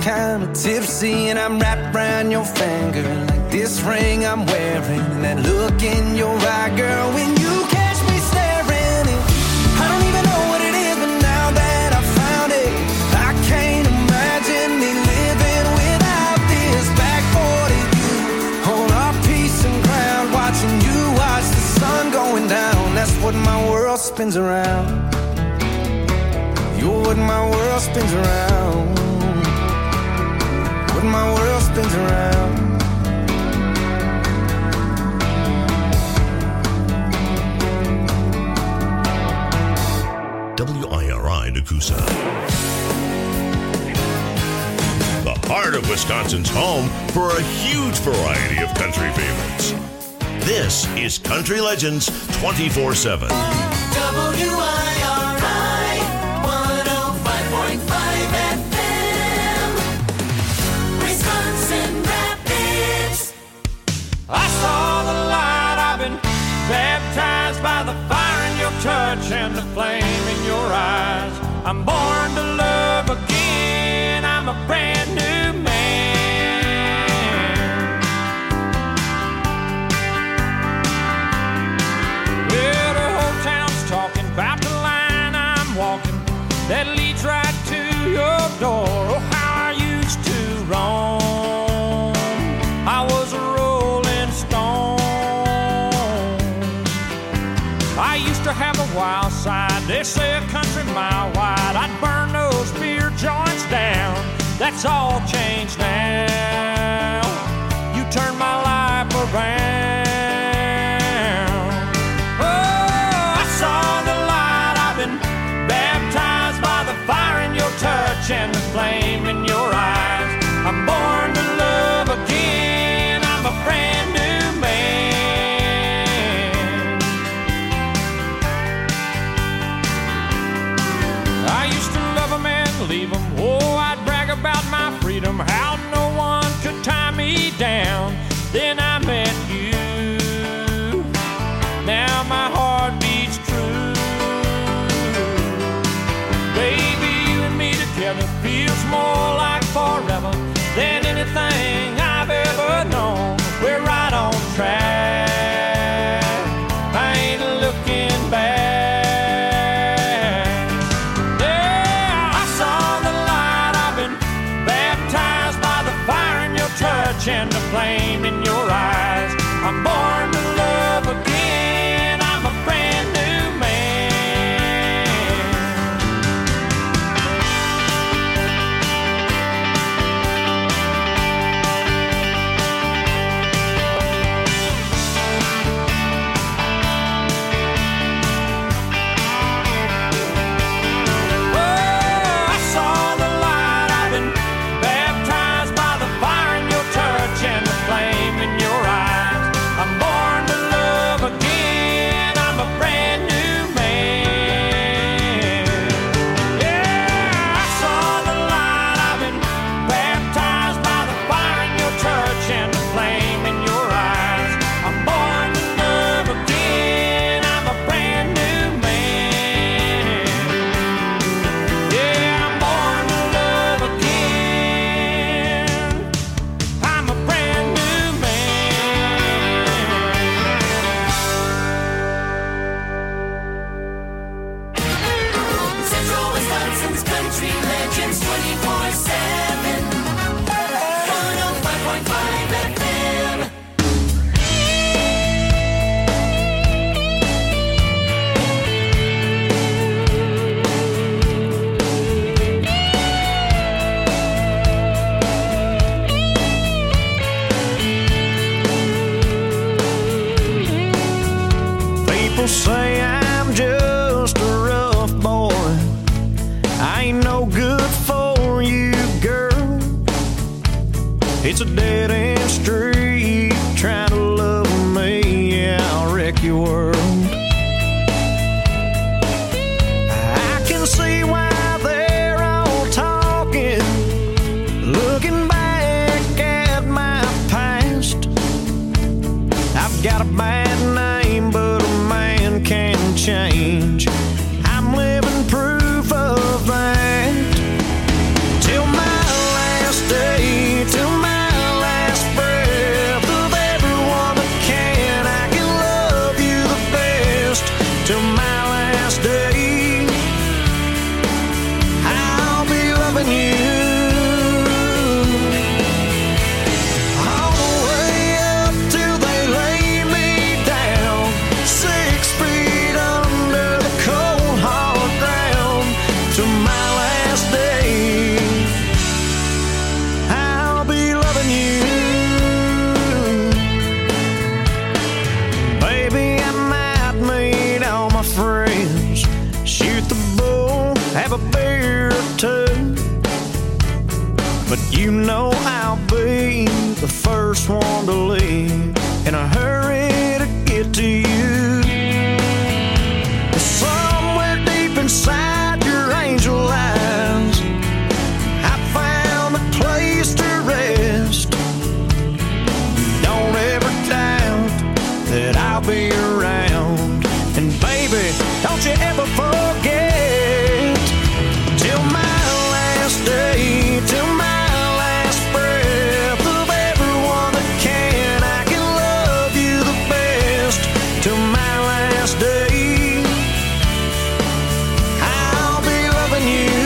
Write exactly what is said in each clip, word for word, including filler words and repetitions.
kinda tipsy, and I'm wrapped around your finger like this ring I'm wearing, and that look in your eye, girl, when you catch me staring. And I don't even know what it is, but now that I found it, I can't imagine me living without this. Back forty, you on our peace and ground, watching you watch the sun going down. That's what my world spins around. You're what my world spins around. What my world spins around. W I R I Nakusa. The heart of Wisconsin's home for a huge variety of country favorites. This is Country Legends twenty-four seven. W I R I one oh five point five F M, Wisconsin Rapids. I saw the light, I've been baptized by the fire in your touch and the flame in your eyes. I'm born to love again, I'm a brand new man. Well, the whole town's talking about the line I'm walking that leads right to your door. Oh, how I used to roam, I was a rolling stone. I used to have a wild side, they say a country mile wide. I'd burn those beer joints down, that's all changed now. You turned my life around. Oh, I saw the light, I've been baptized by the fire in your touch and the flame in your eyes. I'm born to love again, I'm a brand new man. I used to love them and leave them. Oh, I'd brag about my freedom, how no one could tie me down. Then I met you, now my heart beats true. Baby, you and me together feels more like forever than anything I've ever known. We're right on track, I ain't looking back. Yeah, I saw the light, I've been baptized by the fire in your touch and the flame in your eyes. I'm born to love again, I'm a brand new man. Oh, I saw the light, I've been baptized by the fire in your touch and the flame in your eyes. I'm born to love again, I'm a brand new man. Yeah, I saw the light, I've been baptized by the fire in your touch and the flame in your eyes. I'm born to love again, I'm a brand new man. Yeah, I'm born to love again, I'm a brand new man. Central Wisconsin's Country Legends twenty-four seven, one oh five point five F M. People say I'm just a rough boy, I ain't no good for you, girl. It's a dead end street, trying to love me, yeah, I'll wreck your world. I can see why they're all talking, looking back at my past. I've got a bad name, but a man can change. I'm living proof of that. Till my last last day, I'll be loving you. Baby, I might meet all my friends, shoot the bull, have a beer or two, but you know I'll be the first one to leave in a hurry to get to you. Somewhere deep inside your angel eyes, I found a place to rest. Don't ever doubt that I'll be around. And baby, don't you ever forget, till my last day, till my last breath of everyone that can, I can love you the best. Till my last day, I'll be loving you.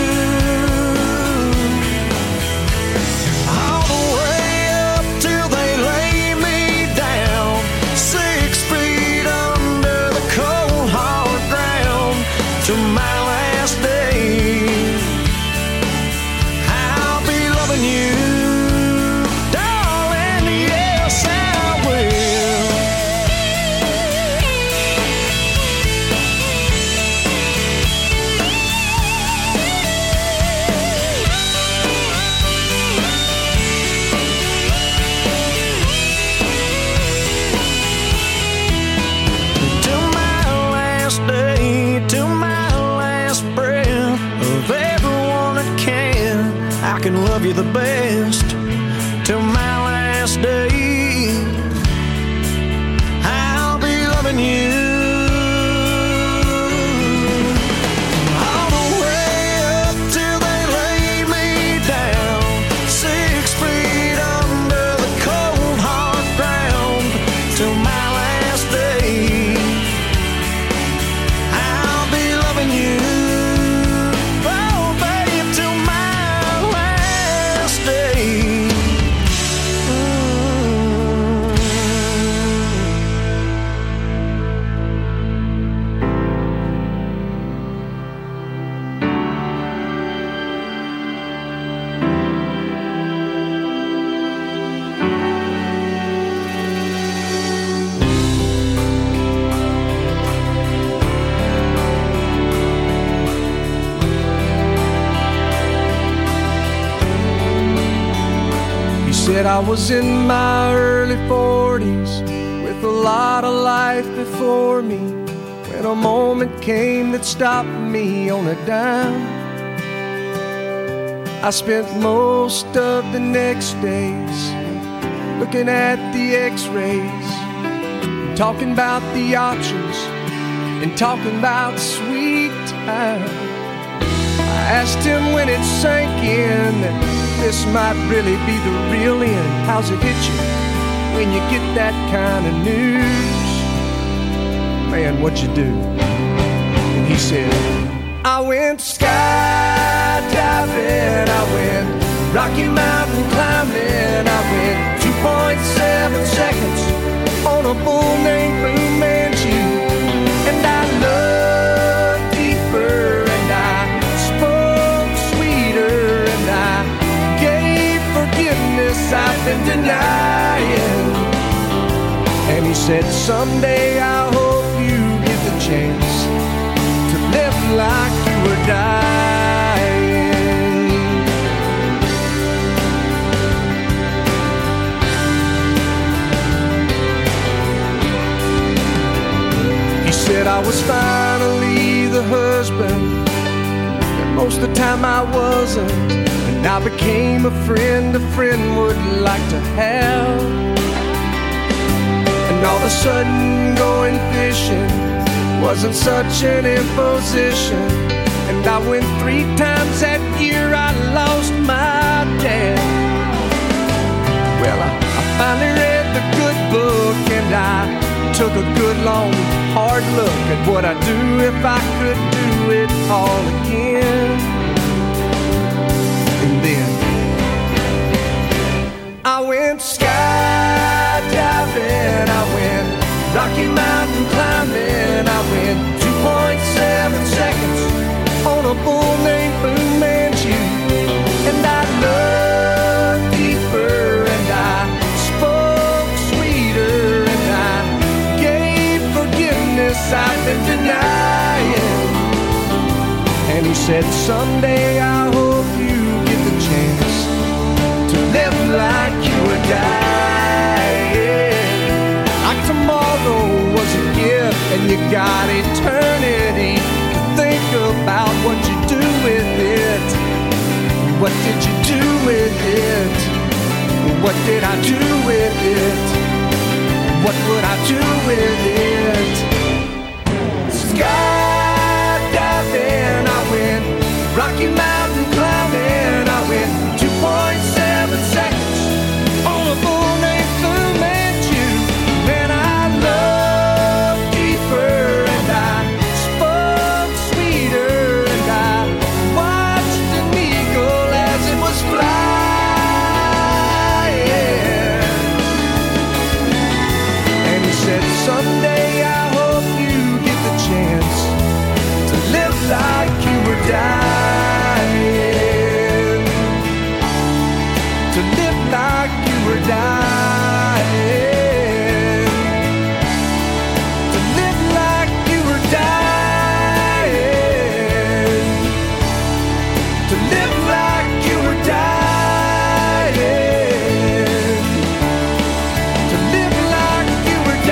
All the way up till they lay me down, six feet under the cold hard ground. Till my last day, I'll be loving you, darling, yes I will. Till my last day, till my last breath of everyone that can, I can love you the best. Till my last day, I'll be loving you. All the way up till they lay me down, six feet under the cold hard ground. Till my last day, I'll be loving you. Oh, babe, till my last day. He said I was in my early forties with a lot of life before me, when a moment came that stopped me on a dime. I spent most of the next days looking at the x-rays, talking about the options and talking about sweet time. I asked him when it sank in that this might really be the real end. How's it hit you when you get that kind of news? Man, what'd you do? And he said, I went skydiving, I went Rocky Mountain climbing, I went two point seven seconds on a bull named Fu Manchu. And I loved deeper, and I spoke sweeter, and I gave forgiveness I've been denying. And he said, someday I hope you get the chance to live like you were dying. He said I was finally the husband that most of the time I wasn't, and I became a friend a friend would like to have. And all of a sudden going fishing wasn't such an imposition, and I went three times that year. I lost my dad. Well, I, I finally read the good book, and I took a good long hard look at what I'd do if I could do it all again. And then I went skydiving, I went Rocky Mountain climbing, I went two point seven seconds on a bull named Fu Manchu. What did you do with it? What did I do with it? What would I do with it? Skydiving, I went. Rocky Mountain climbing, I went. two point seven seconds on a full-length Fu Manchu. Then I loved deeper and I spoke sweeter and I watched an eagle as it was flying. And he said, someday I hope you get the chance to live like you were dying. To live like you were dying. To live like you were dying. To live like you were dying. To live like you were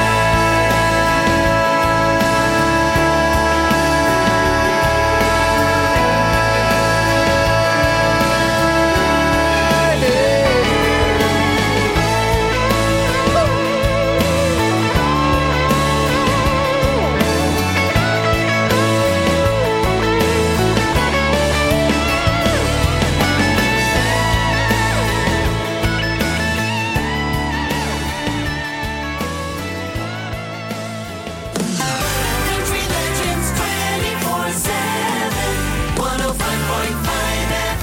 Country Legends twenty-four seven, one oh five point five F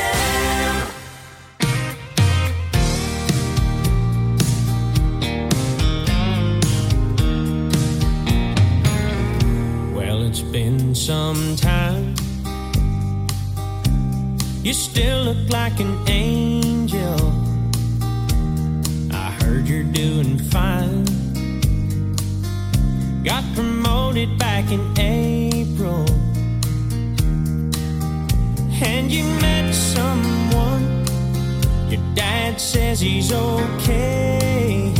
M. Well, it's been some time. You still look like an angel. I heard you're doing fine. Got promoted back in April. And you met someone. Your dad says he's okay.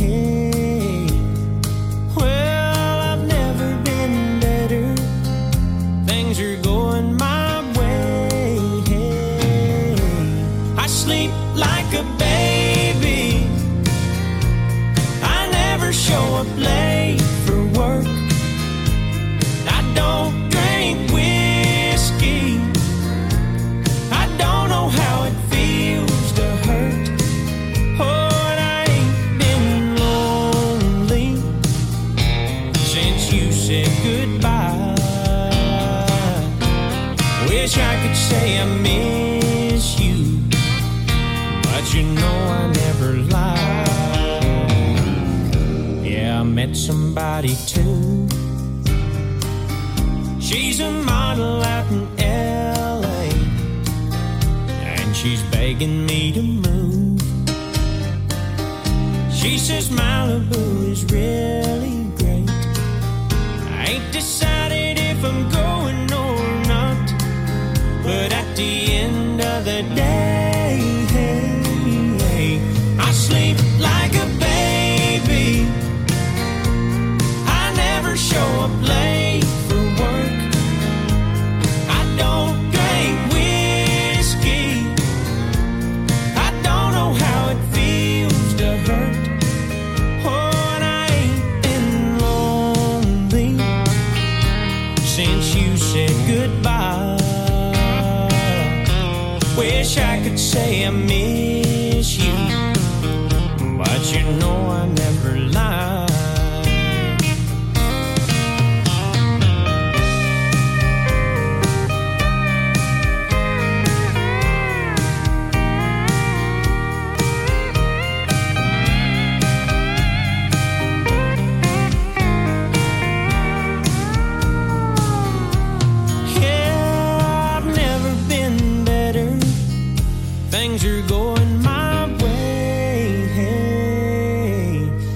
Well, I've never been better. Things are going my way. I sleep like a baby. I never show up late for work. I don't drink whiskey. I don't know how it feels to hurt. Oh, and I ain't been lonely since you said goodbye. Wish I could say I miss you, but you know I never lie. Yeah, I met somebody too. She's a model out in L A, and she's begging me to move. She says Malibu is really great. I ain't decided if I'm going or not, but at the end of the day, I sleep like a baby. I never show up late for work. I don't drink whiskey. I don't know how it feels to hurt. Oh, and I ain't been lonely since you said goodbye. Wish I could say I miss you, but you know I never lie. Yeah, I've never been better. Things are going my way.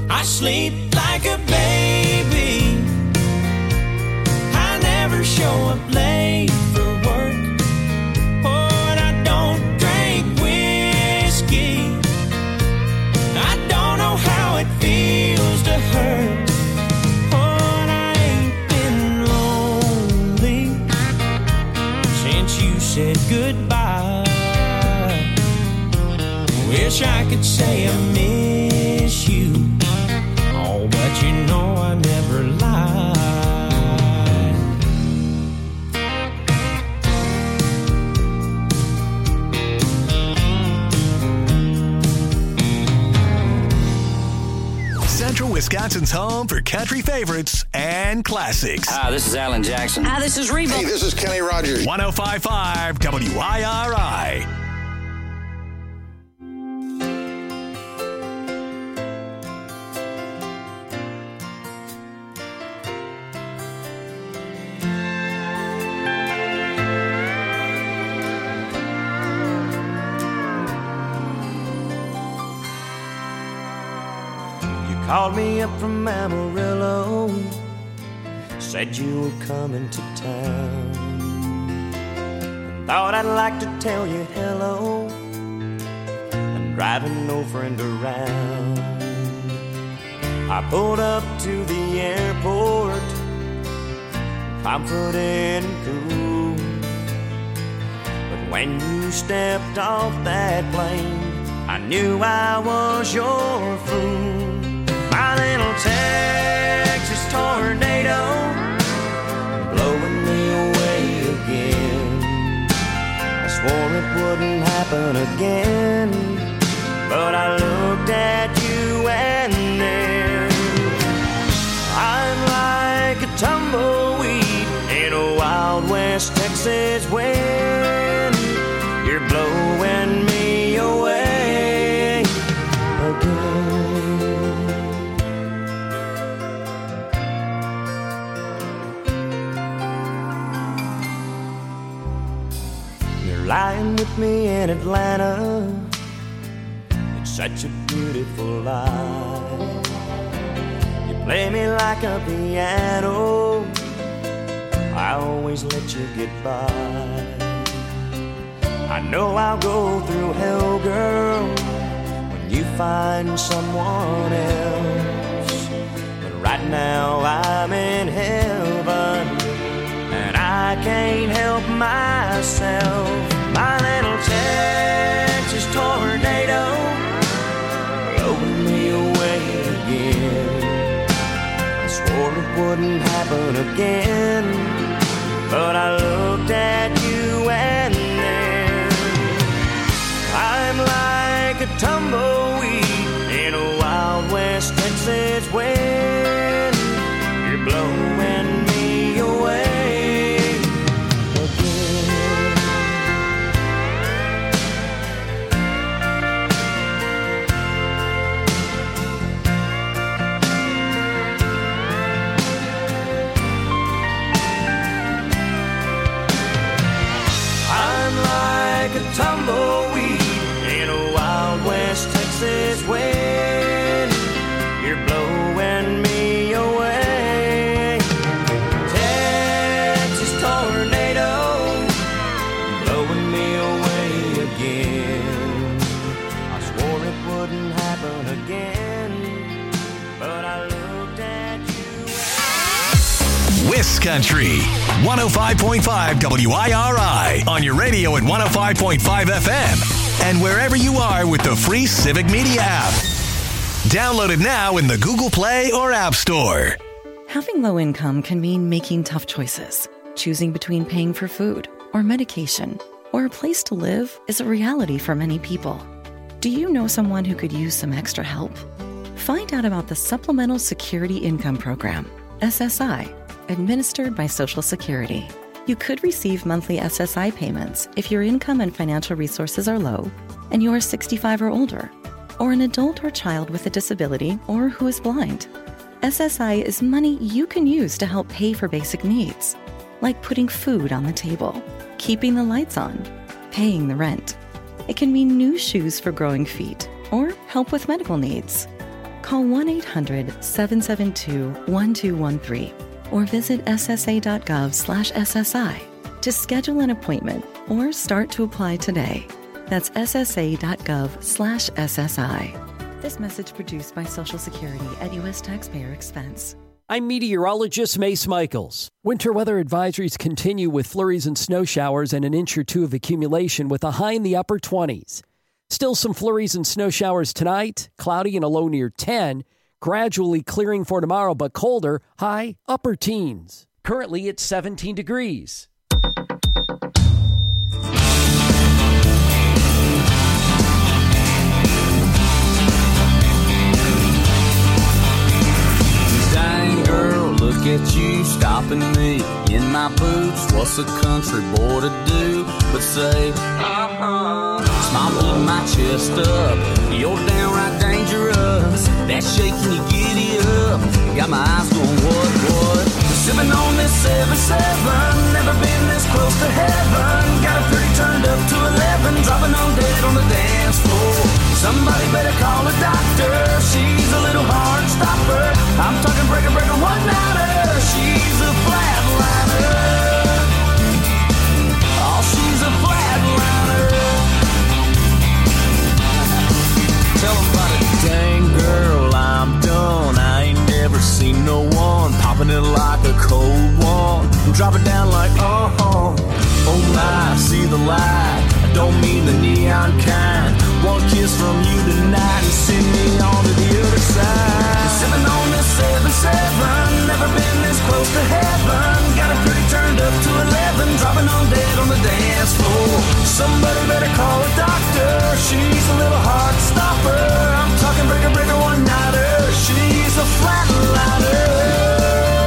Wish I could say I miss you. Oh, but you know I never lied. Central Wisconsin's home for country favorites and classics. Hi, this is Alan Jackson. Hi, this is Reba. Hey, this is Kenny Rogers. one oh five point five W I R I. Called me up from Amarillo, said you were coming to town. Thought I'd like to tell you hello. I'm driving no friend around. I pulled up to the airport, confident and cool. But when you stepped off that plane, I knew I was your fool. My little Texas tornado, blowing me away again. I swore it wouldn't happen again, but I looked at you and then I'm like a tumbleweed in a Wild West Texas wind. You're blowing me away again. Lying with me in Atlanta, it's such a beautiful life. You play me like a piano, I always let you get by. I know I'll go through hell, girl, when you find someone else. But right now I'm in heaven, and I can't help myself. My little Texas tornado, blowing me away again. I swore it wouldn't happen again, but I looked at you and then I'm like a tumbleweed in a Wild West Texas wind. You're blowing me away. Tumbleweed in a Wild West Texas wind. You're blowing me away. Texas tornado, blowing me away again. I swore it wouldn't happen again, but I looked at you. Wiss Country, one oh five point five W I R I, on your radio at one oh five point five F M, and wherever you are with the free Civic Media app. Download it now in the Google Play or App Store. Having low income can mean making tough choices. Choosing between paying for food or medication or a place to live is a reality for many people. Do you know someone who could use some extra help? Find out about the Supplemental Security Income Program, S S I, administered by Social Security. You could receive monthly S S I payments if your income and financial resources are low and you are sixty-five or older, or an adult or child with a disability or who is blind. S S I is money you can use to help pay for basic needs, like putting food on the table, keeping the lights on, paying the rent. It can mean new shoes for growing feet or help with medical needs. Call one eight hundred seven seven two one two one three or visit ssa.gov slash SSI to schedule an appointment or start to apply today. That's ssa.gov slash SSI. This message produced by Social Security at U S taxpayer expense. I'm meteorologist Mace Michaels. Winter weather advisories continue with flurries and snow showers and an inch or two of accumulation with a high in the upper twenties. Still some flurries and snow showers tonight. Cloudy and a low near ten. Gradually clearing for tomorrow, but colder. High upper teens. Currently it's seventeen degrees. Dang girl, look at you stopping me in my boots. What's a country boy to do but say, uh-huh. Smile pulling my chest up. You're downright dangerous. That shaking you giddy up. Got my eyes going, what, what? Sipping on this seven seven. Never been this close to heaven. Got it pretty turned up to eleven. Dropping on dead on the dance floor. Somebody better call a doctor. She's a little hard stopper. I'm talking breaker, breaker, one nighter. She's a flatliner. Oh, she's a flatliner. Tell them about it. Dang girl, I'm done. I ain't never seen no one popping it like a cold one. Drop it down like, oh, oh, oh my, see the light. I don't mean the neon kind. One kiss from you tonight and send me on to the other side. Sipping on this seven seven. Never been this close to heaven. Got it pretty turned up to eleven. Dropping on dead on the dance floor. Somebody better call a doctor. She's a little hard stopper. I'm talking breaker, breaker, one nighter. She's a flatliner.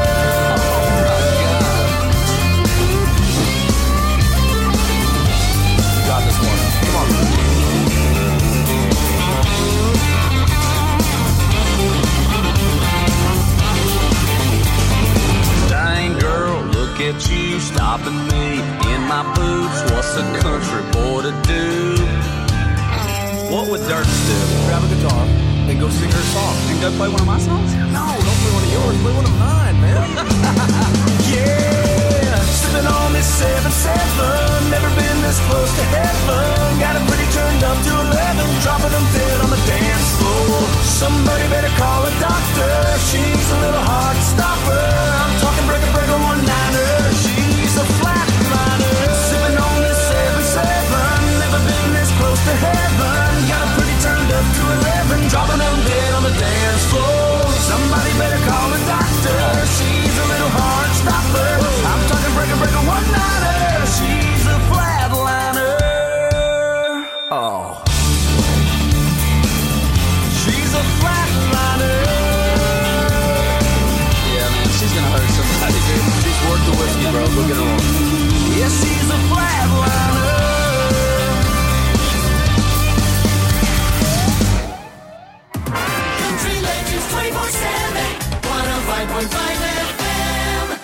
At you stopping me in my boots. What's a country boy to do? What would Dirks do? Grab a guitar and go sing her song. And go play one of my songs? No, don't play one of yours. Play one of mine, man. Yeah, sipping on this seven seven. Never been this close to heaven. Got it pretty turned up to eleven. Dropping them dead on the dance floor. Somebody better call a doctor. She's a little hard stopper. I'm talking breaker, breaker, one niner. She's a flatliner. Sipping on this seven seven. Never been this close to heaven. Got it pretty turned up to eleven. Dropping them dead on the dance floor. Somebody better call a doctor. She's a little hard stopper. I'm talking breaker, breaker, one niner. She's a flatliner. Oh. She's a flatliner. Yeah, man, she's gonna hurt somebody, dude. She's worth the whiskey, bro. Go get her on. Yeah, she's a flatliner. Country Legends twenty-four seven, one oh five point five F M.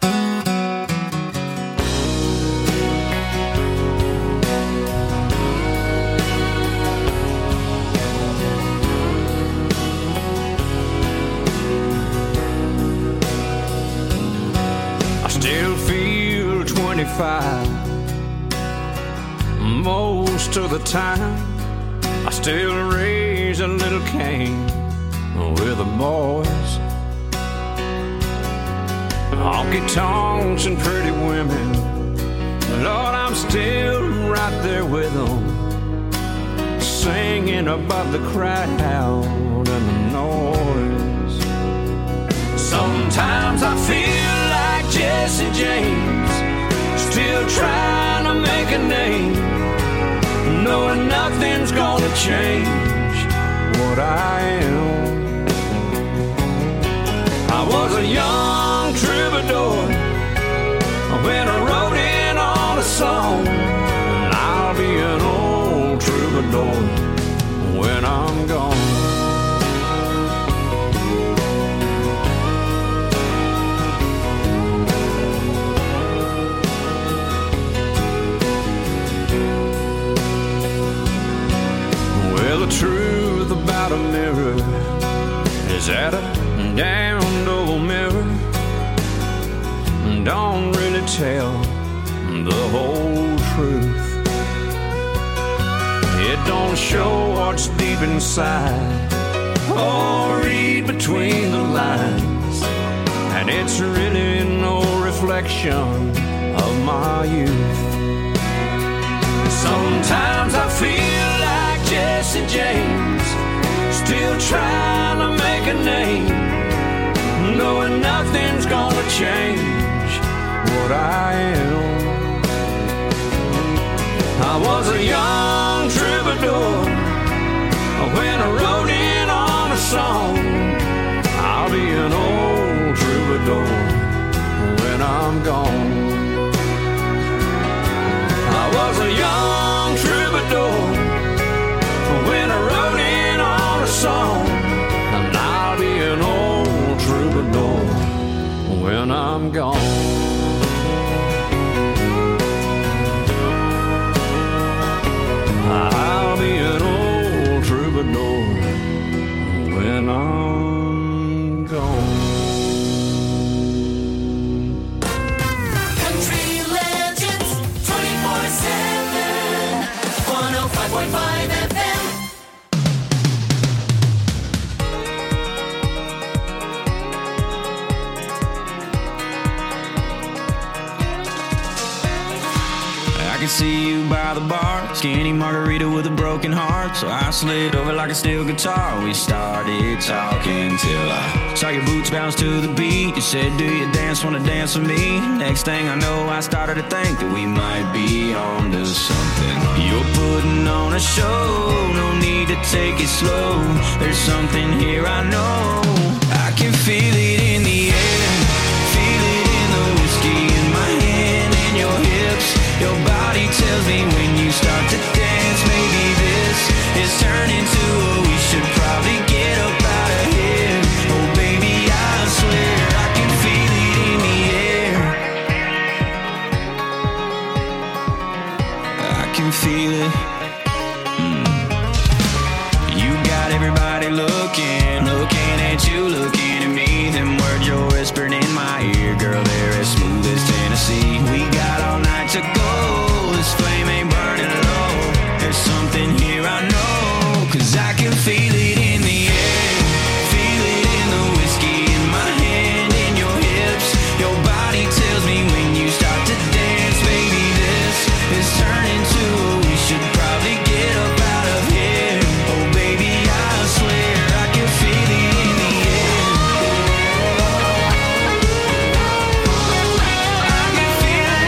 I still feel twenty-five most of the time. I still raise a little cane with the boys. Honky tonks and pretty women, Lord, I'm still right there with them, singing above the crowd and the noise. Sometimes I feel like Jesse James, still trying to make a name, knowing nothing's gonna change what I am. I was a young troubadour when I wrote in on a song, and I'll be an old troubadour when I'm gone. Well, the truth about a mirror is that a damned old mirror don't really tell the whole truth. It don't show what's deep inside or read between the lines, and it's really no reflection of my youth. Sometimes I feel like change what I am. I was a young troubadour when I wrote in on a song. I'll be an old troubadour when I'm gone. I was a young troubadour when I wrote in on a song, and I'll be an old troubadour when I'm gone. I'll be an old troubadour when I'm gone. Country Legends twenty-four seven, one oh five point five F M. I can see you by the bar, skinny margarita with a broken heart. So I slid over like a steel guitar. We started talking till I saw your boots bounce to the beat. You said, do you dance, wanna dance with me? Next thing I know, I started to think that we might be on to something. You're putting on a show, no need to take it slow. There's something here I know. I can feel it in the air, feel it in the whiskey in my hand and your hips. Your body tells me when you start to dance, maybe this is turning to a we should probably get up out of here. Oh baby, I swear I can feel it in the air. I can feel it. Mm. You got everybody looking, looking at you, looking at me. Them words you're whispering in my ear, girl, they're as smooth as Tennessee. We got all night to go. This flame ain't burning low. There's something here I know, 'cause I can feel it in the air, feel it in the whiskey in my hand and your hips. Your body tells me when you start to dance, baby, this is turning to a we should probably get up out of here. Oh baby, I swear I can feel it in the air. I can feel it.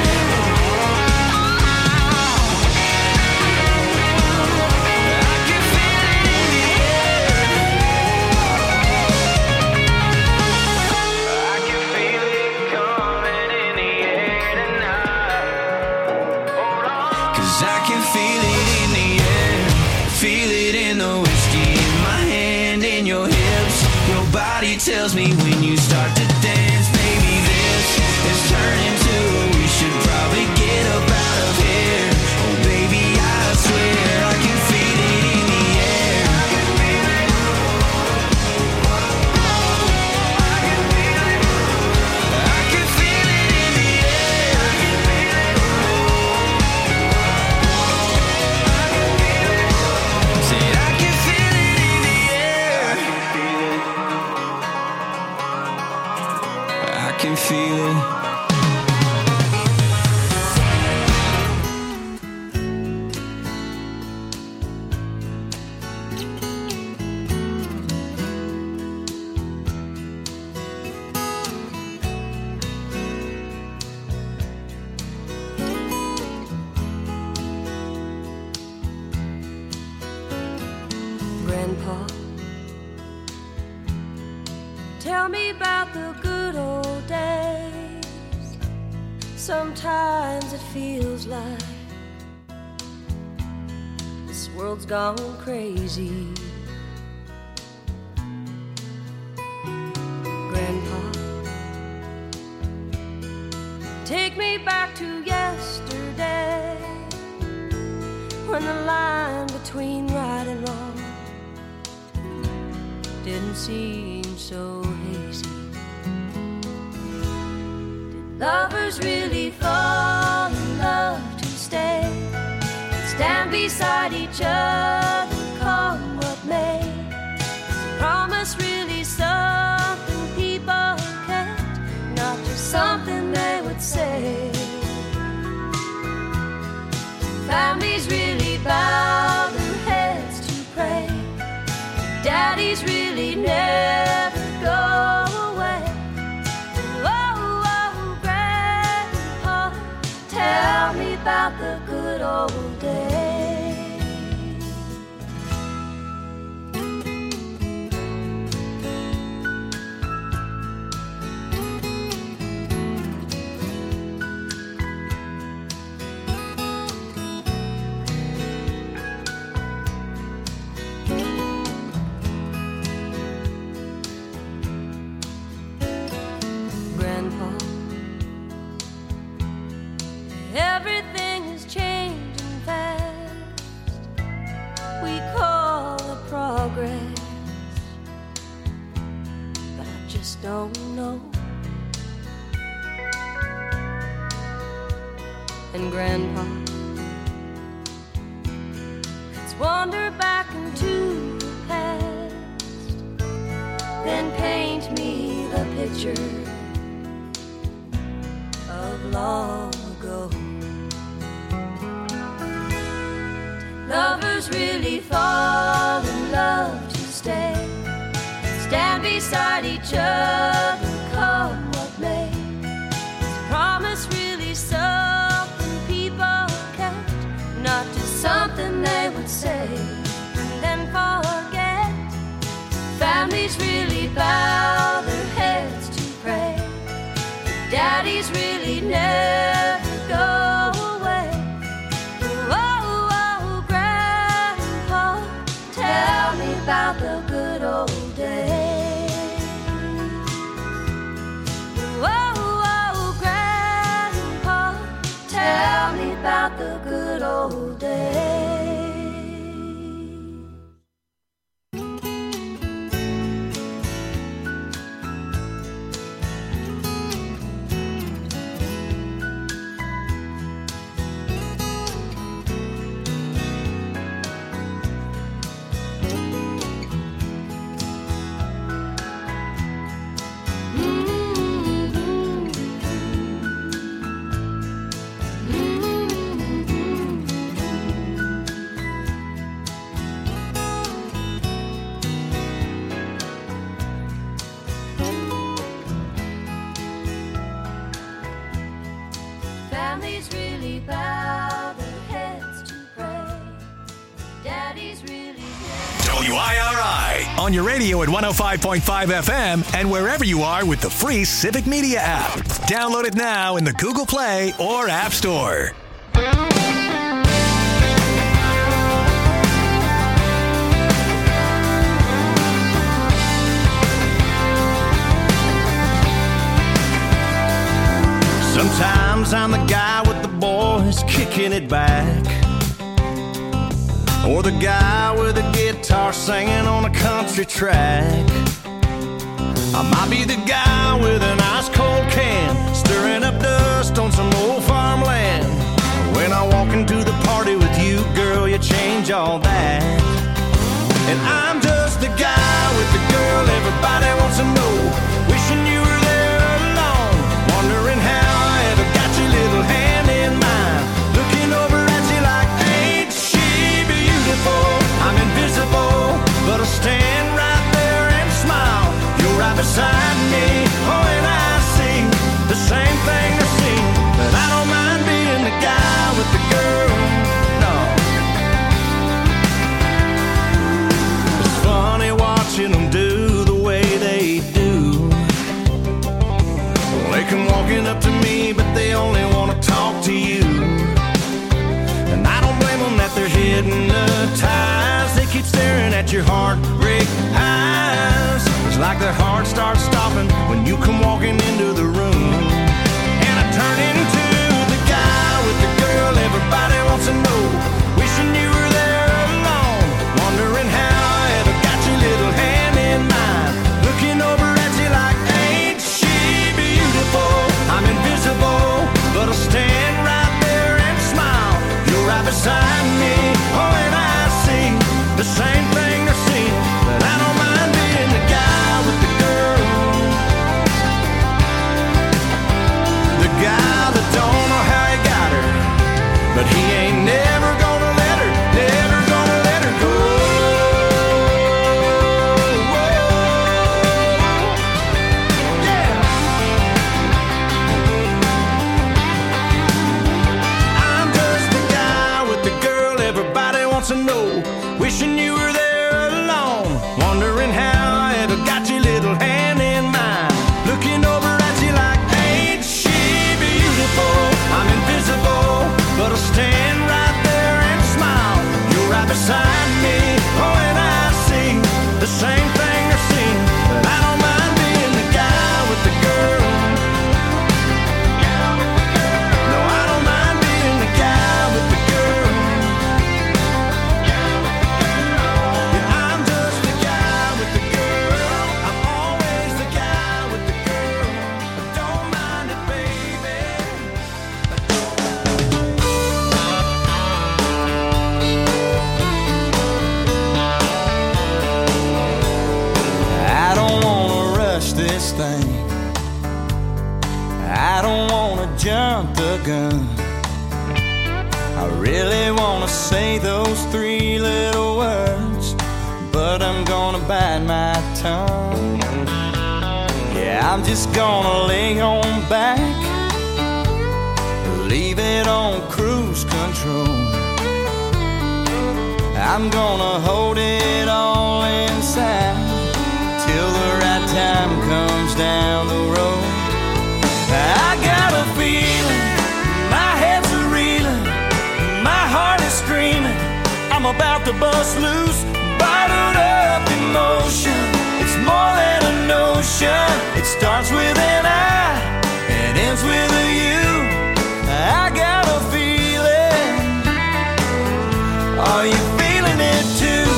Tells me when you start to dance, baby, this is turning to we should probably get up out of here. Oh baby, I swear I can feel it in the air. I can feel it. I can feel it. I can feel it in the air. I can feel it. I can feel it. Said I can feel it in the air. I can feel it. I can feel it. Grandpa, tell me about the good old days. Sometimes it feels like this world's gone crazy. Grandpa, take me back to yesterday, when the line between right and wrong didn't seem so hazy. Did lovers really fall in love to stay and stand beside each other, come what may? Is a promise really something people kept, not just something they would say? Families really bow their heads to pray. Daddies really never go away. Oh, about the good old days. Grandpa, everything is changing fast. We call it progress, but I just don't know. And Grandpa, let's wander back into the past, then paint me the picture of long ago. Lovers really fall in love to stay, stand beside each other, come what may. Is promise really something people kept, not just something they would say and then forget? Families really bow their heads to pray, daddies really never go away. Oh, oh, Grandpa, tell me about the good old days. Oh, oh, Grandpa, tell me about the good old days. Families really bow their heads to pray, daddies really W I R I on your radio at one oh five point five F M and wherever you are with the free Civic Media app. Download it now in the Google Play or App Store. Sometimes I'm the guy with the boys kicking it back, or the guy with a guitar singing on a country track. I might be the guy with an ice cold can, stirring up dust on some old farmland. When I walk into the party with you, girl, you change all that. And I'm just the guy with the girl everybody wants to know, wishing you were there alone, wondering how I ever got your little hand in mine, looking over at you like, ain't she beautiful? I'm invisible, but I stand right there and smile. You're right beside me, oh, and I see the same thing I see, but I don't mind being the guy with the girl, no. It's funny watching them do the way they do. They come walking up to me, but they only want to talk to you. And I don't blame them that they're hypnotized. They keep staring at your heartbreak eyes. It's like their heart starts stopping when you come walking into the room. And I turn into the guy with the girl everybody wants to know, wishing you were there alone, wondering how I ever got your little hand in mine, looking over at you like, ain't she beautiful? I'm invisible, but I stand right there and smile. You're right beside me, oh, and I see the same thing they're seeing, but I don't mind being the guy with the girl. wants to know, wishing you were there alone, wondering how I ever got your little hand in mine, looking over at you like, ain't she beautiful? I'm invisible, but I'll stand right there and smile. You're right beside me, oh, and I see the same thing I've seen, but I don't mind being the guy with the girl. No, I don't mind being the guy with the girl. Yeah, I'm just the guy with the girl. I'm always the guy with the girl. But don't mind it, baby. I don't wanna rush this thing. I don't wanna jump the gun. I really wanna say those three little words, but I'm gonna bite my tongue. Yeah, I'm just gonna lay on back, leave it on cruise control. I'm gonna hold it all inside till the right time comes down the road. I got a feeling, my head's a reeling, my heart is screaming, I'm about to bust loose, bottled up emotion. It's more than a notion. It starts with an I and ends with a you. I got a feeling. Are you feeling it too?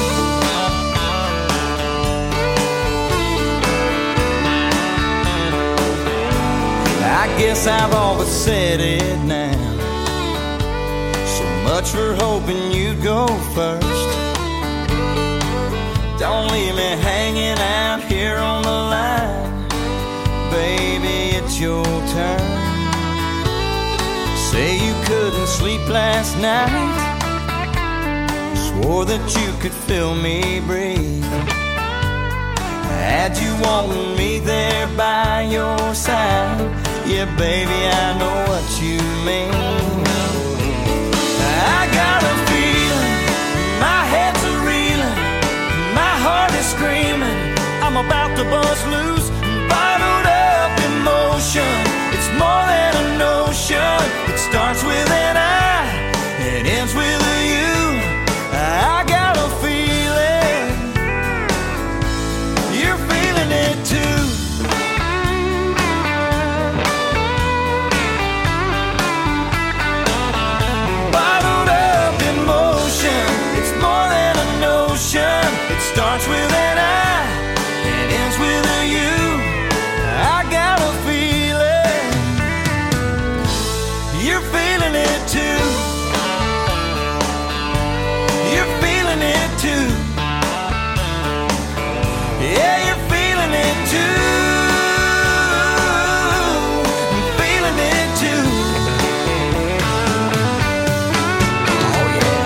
I guess I've always said it now. So much for hoping you'd go first. Don't leave me hanging out here on the line. Baby, it's your turn. Say you couldn't sleep last night, swore that you could feel me breathe. Had you wanting me there by your side, yeah, baby, I know what you mean. I got a feeling, my head's a reeling, my heart is screaming, I'm about to bust loose, bottled up emotion. It's more than a notion. It starts with an I, it ends with a you. I got a feeling, you're feeling it too. Bottled up emotion, it's more than a notion. It starts with an I, it ends with a you. I got a feeling, you're feeling it too. You're feeling it too. Yeah, you're feeling it too. I'm feeling it too. Oh yeah.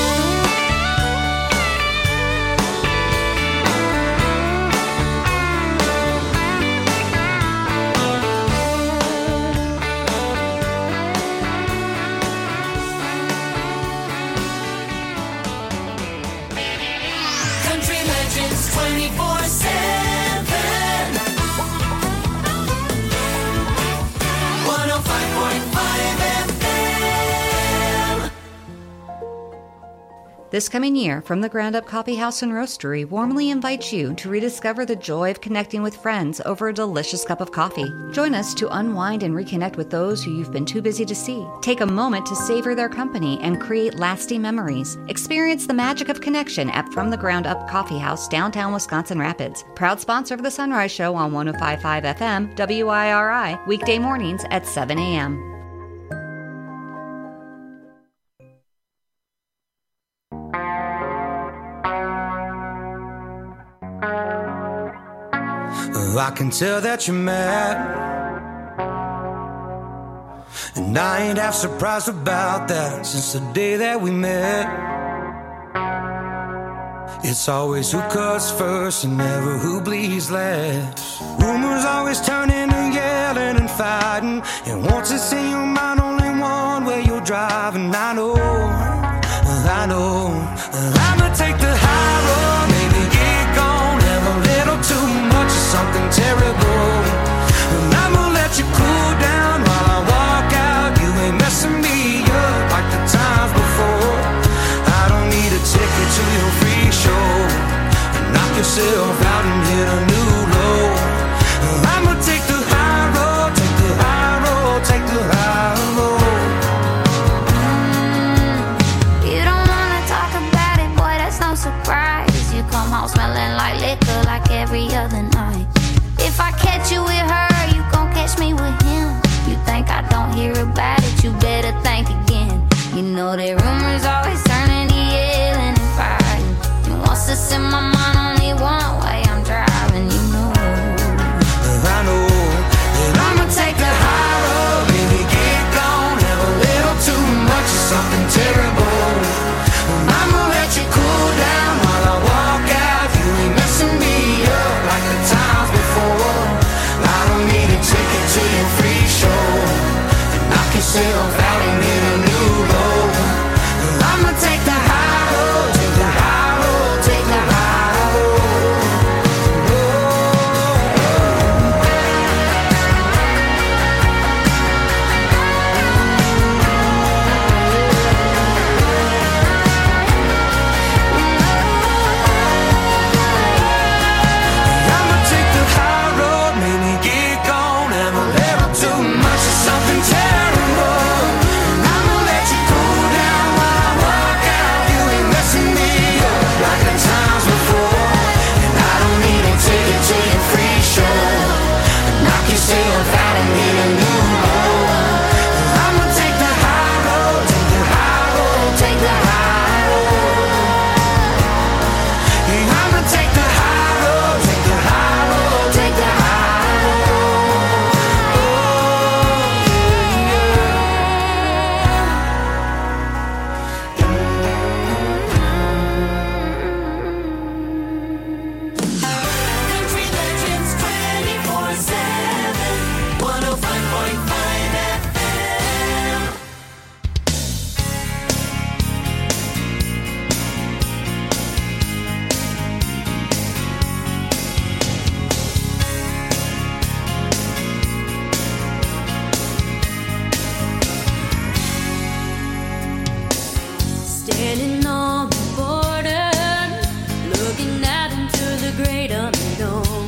Country Legends twenty-four seven. one oh five point five F M. This coming year, From the Ground Up Coffee House and Roastery warmly invites you to rediscover the joy of connecting with friends over a delicious cup of coffee. Join us to unwind and reconnect with those who you've been too busy to see. Take a moment to savor their company and create lasting memories. Experience the magic of connection at From the Ground Up Coffee House, downtown Wisconsin Rapids. Proud sponsor of the Sunrise Show on one oh five point five F M, W I R I, weekday mornings at seven a.m. I can tell that you're mad, and I ain't half surprised about that. Since the day that we met, it's always who cuts first and never who bleeds last. Rumors always turn into yelling and fighting, and once it's in your mind, only one way you're driving. I know, I know, I'ma take the high road, maybe get gone, have a little too much of something terrible. And I'ma let you cool down while I walk out. You ain't messing me up like the times before. I don't need a ticket to your free show. Knock yourself out and hit a new low. I'ma take the high road, take the high road, take the high road. You don't wanna talk about it, boy, that's no surprise. You come home smelling like liquor like every other night. If I catch you with her, you gon' catch me with him. You think I don't hear about it, you better think again. You know that rumors always turning to yelling and fighting. You wants to send my mind only one way, I'm driving, you know. I know that I'ma take the high road, baby, get gone, have a little too much of something terrible. I'ma let you cool down while I walk out. You ain't messing me up like the times before. I don't need a ticket to your free show. Knock yourself out and hit a new low. I'ma take the high road, take the high road, take the high road. I'ma take the high road, maybe get gone, have a little too much of something terrible. I'ma let you cool down while I walk out. You ain't messing me up like the times before. And I don't need a ticket to your free show. Knock yourself out and hit a new low. I'ma take the high road, take the high road, take the high road. Yeah, I'ma take the high road, take the high road, take the high road. Country Legends twenty-four seven, one oh five point five F M. Standing on the border, looking out into the great unknown.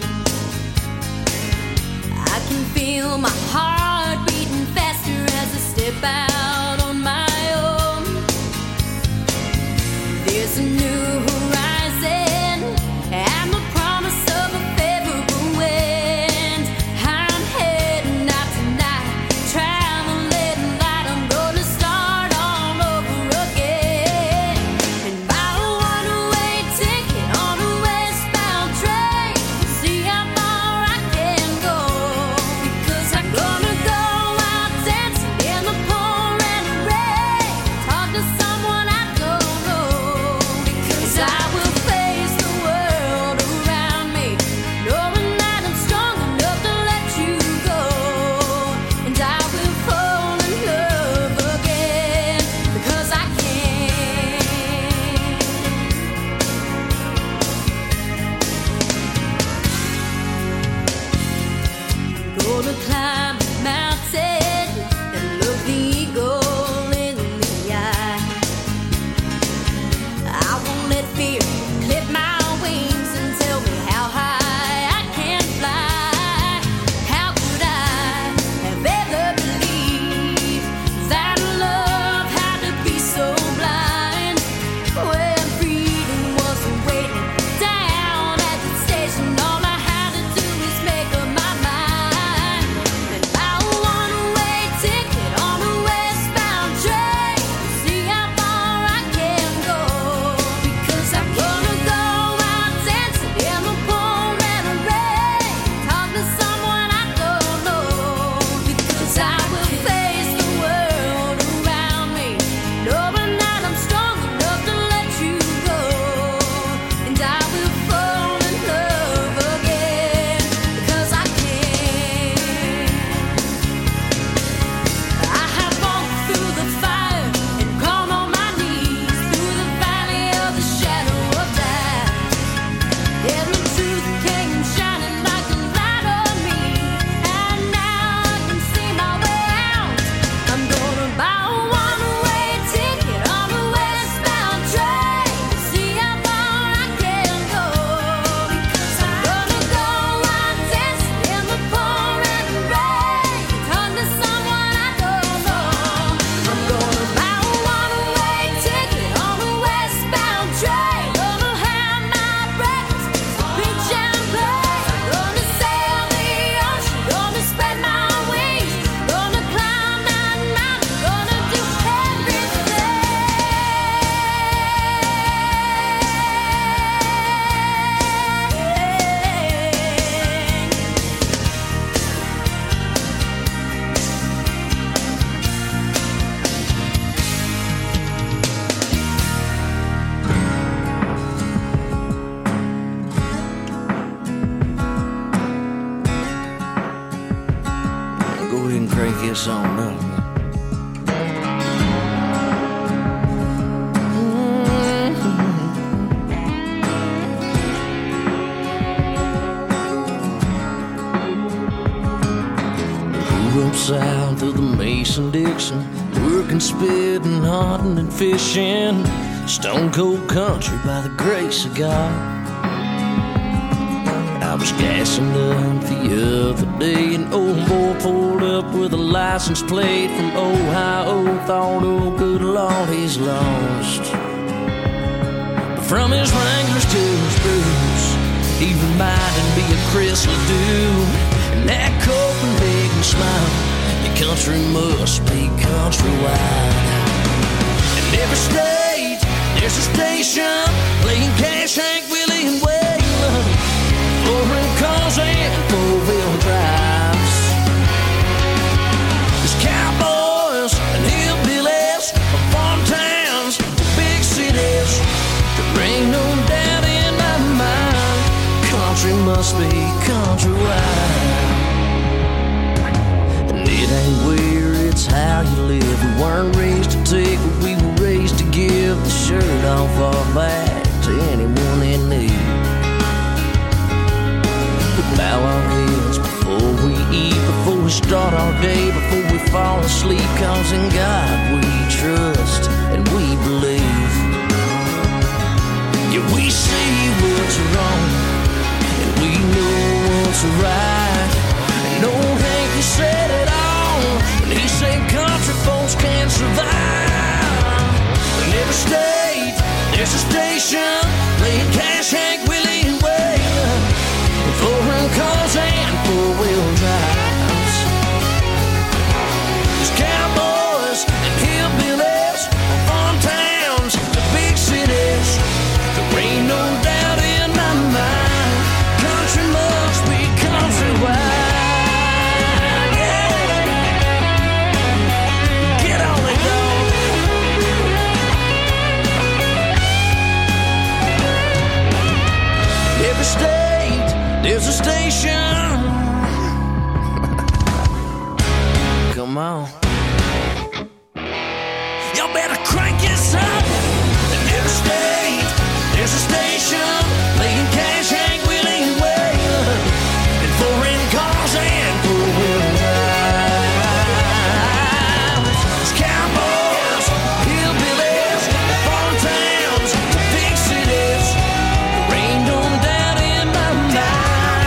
I can feel my heart beating faster as I step out on my own. There's a new horizon and the promise of a favorable wind. I'm heading out tonight, traveling light. I'm gonna start all over again. And buy a one-way ticket on a westbound train. See how far I can go. Because I'm gonna go out dancing in the pouring rain. Talk to someone I don't know. Because this on up. Grew up south of the Mason-Dixon, working, spitting, hunting, and fishing. Stone cold country by the grace of God. I was gassing up the other day, an old boy pulled up with a license plate from Ohio. Thought, oh good Lord, he's lost. But from his Wranglers to his boots, he reminded me of Chris Ledoux. And that Copenhagen smile, the country must be countrywide. In every state, there's a station playing Cash, Hank, Willie, and Waylon. Foreign cars and four-wheel drives. There's cowboys and hillbillies from farm towns to big cities. There ain't no doubt in my mind, country must be countrywide. And it ain't where, it's how you live. We weren't raised to take, but we were raised to give the shirt off our back to anyone in need. We bow our heads before we eat, before we start our day, before we fall asleep, cause in God we trust and we believe. Yeah, we see what's wrong and we know what's right. And old Hank, he said it all when he said country folks can't survive. In every state, there's a station playing Cash, Hank, Willie, and Waylon. Foreign cars and four-wheel drives. There's cowboys and hillbillies from farm towns to big cities. There ain't no doubt in my mind, country must be countrywide. There's a station. Come on. Y'all better crank this up. In every state, there's a station playing Cash, Hank, Willie, and Waylon. And foreign cars and four-wheel drives. There's cowboys, hillbillies, farm towns, big cities. There ain't no doubt in my mind.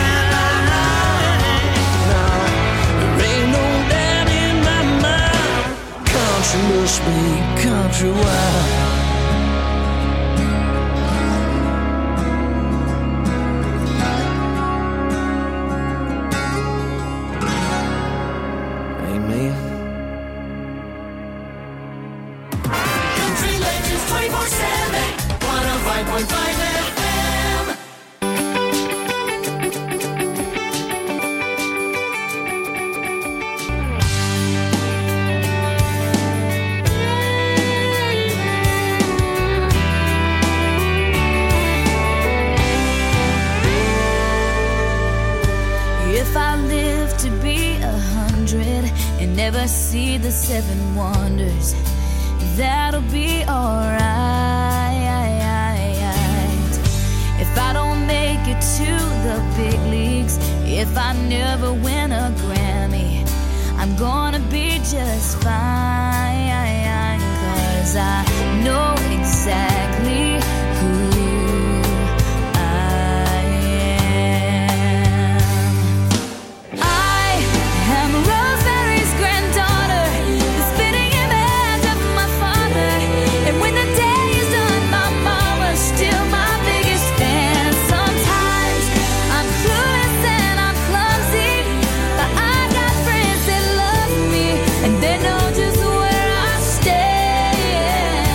Must be countrywide. Amen. Country Legends twenty-four seven, one oh five point five F M. If I live to be a hundred and never see the seven wonders, that'll be alright. If I don't make it to the big leagues, if I never win a Grammy, I'm gonna be just fine, 'cause I know exactly who And they know just where I stand.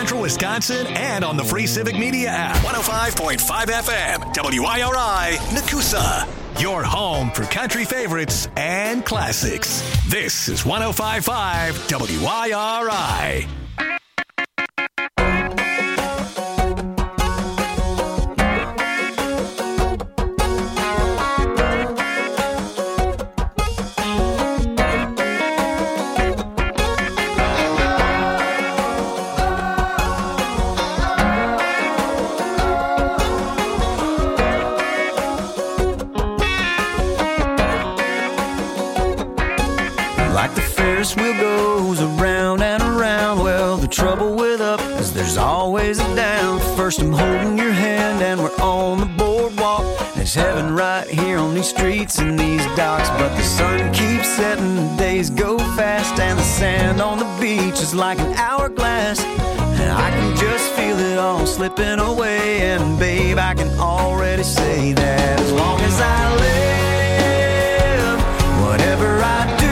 Central Wisconsin and on the free Civic Media app. one oh five point five F M, W I R I, Nakusa. Your home for country favorites and classics. This is one oh five point five W I R I. Wheel goes around and around. Well, the trouble with up is there's always a down. First I'm holding your hand and we're on the boardwalk. There's heaven right here on these streets and these docks. But the sun keeps setting, the days go fast, and the sand on the beach is like an hourglass. And I can just feel it all slipping away. And babe, I can already say that as long as I live, whatever I do,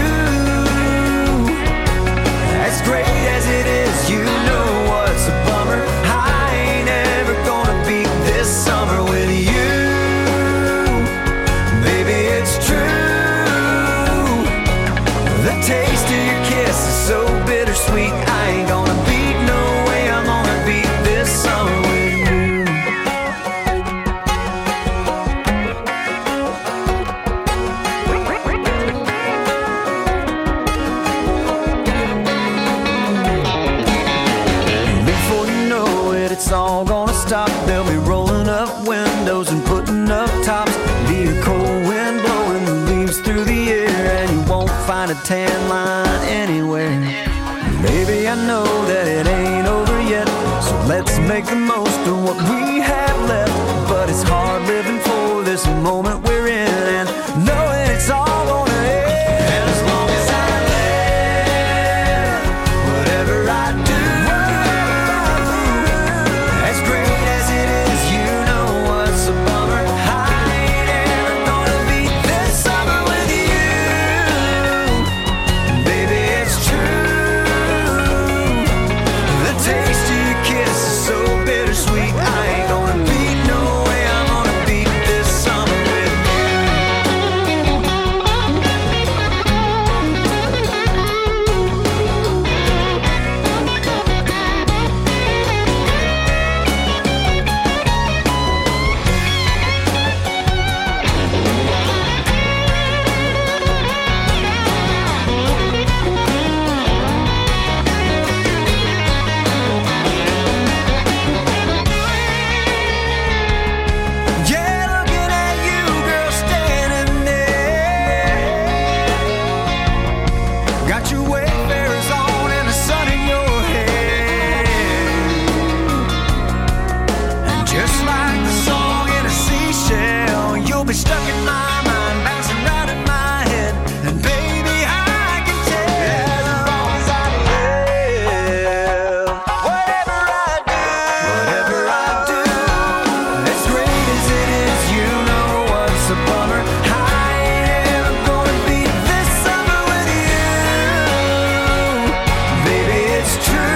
as great as it is, you know what's a bummer. I ain't ever gonna beat this summer with you. Baby, it's true. The taste of your kiss is so bittersweet. I ain't gonna beat, no way I'm gonna beat this summer with you. It's all gonna stop. They'll be rolling up windows and putting up tops. Be a cold window and the leaves through the air, and you won't find a tan line anywhere. Baby, I know that it ain't over yet, so let's make the most of what we have left. But it's hard living for this moment we're in, and knowing it's all gonna end. And as long as I live, whatever I do, as great as it is, you know what's a bummer. I ain't ever gonna beat this summer with you. Baby, it's true. The taste of your kiss is so bittersweet. I ain't gonna beat, no way I'm gonna beat this summer with be stuck in my mind, bouncing round in my head. And baby, I can tell as long as I live, whatever I do, whatever I do, as great as it is, you know what's a bummer. I ain't ever gonna beat this summer with you. Baby, it's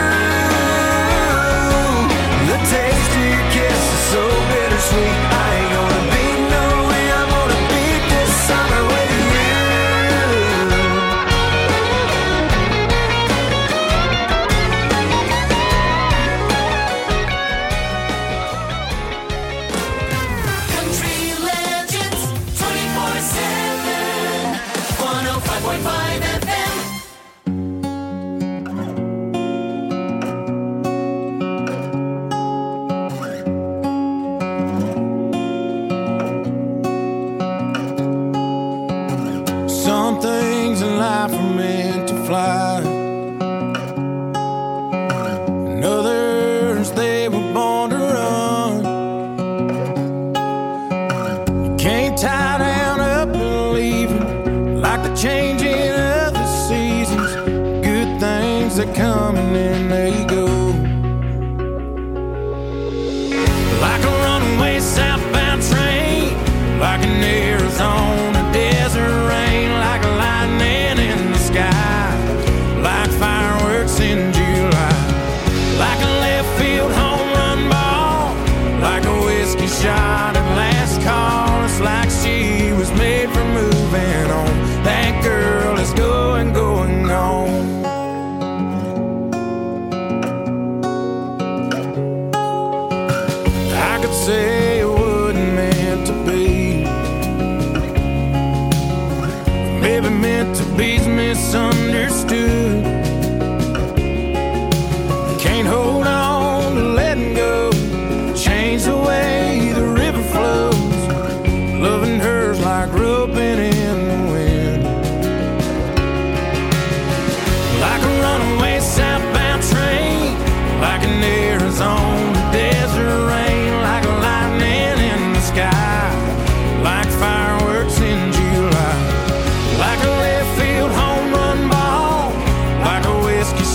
true. The taste of your kiss is so bittersweet. I ain't gonna beat no way I'm gonna beat this summer with you. Country Legends twenty-four seven, one oh five point five F M. Some things in life are meant to fly, and others they were born to run. You can't tie down up and leave it, like the changing of the seasons. Good things that come and then they go, like a runaway southbound train, like an Arizona desert rain, like lightning in the sky, like fireworks in July, like a left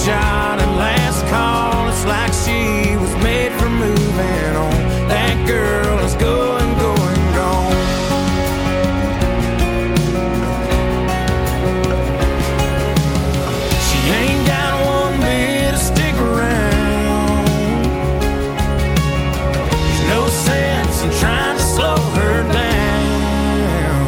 shot and last call. It's like she was made for moving on. That girl is going, going, gone. She ain't got one bit to stick around. There's no sense in trying to slow her down.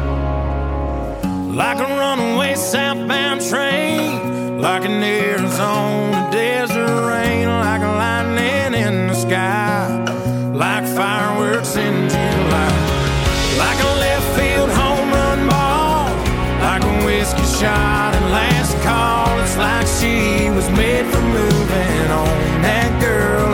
Like a runaway southbound train, like an Arizona desert rain, like a lightning in the sky, like fireworks in July, like a left field home run ball, like a whiskey shot and last call. It's like she